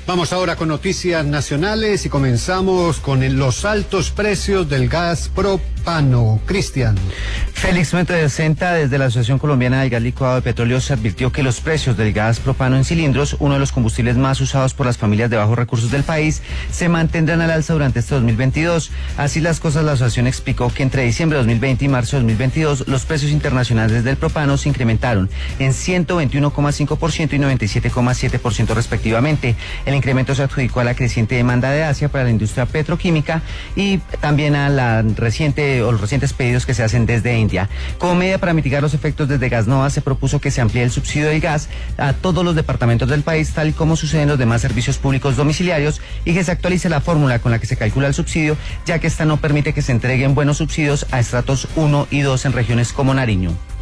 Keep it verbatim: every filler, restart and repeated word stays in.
Vamos ahora con noticias nacionales y comenzamos con el, los altos precios del gas propano. Cristian. Félix Fuente de Senta, desde la Asociación Colombiana del Gas Licuado de Petróleo, se advirtió que los precios del gas propano en cilindros, uno de los combustibles más usados por las familias de bajos recursos del país, se mantendrán al alza durante este dos mil veintidós. Así las cosas, la asociación explicó que entre diciembre de dos mil veinte y marzo de dos mil veintidós, los precios internacionales del propano se incrementaron en ciento veintiuno coma cinco por ciento y noventa y siete coma siete por ciento respectivamente. El incremento se adjudicó a la creciente demanda de Asia para la industria petroquímica y también a la reciente o los recientes pedidos que se hacen desde India. Como medida para mitigar los efectos, desde Gasnova se propuso que se amplíe el subsidio del gas a todos los departamentos del país, tal como sucede en los demás servicios públicos domiciliarios, y que se actualice la fórmula con la que se calcula el subsidio, ya que esta no permite que se entreguen buenos subsidios a estratos uno y dos en regiones como Nariño.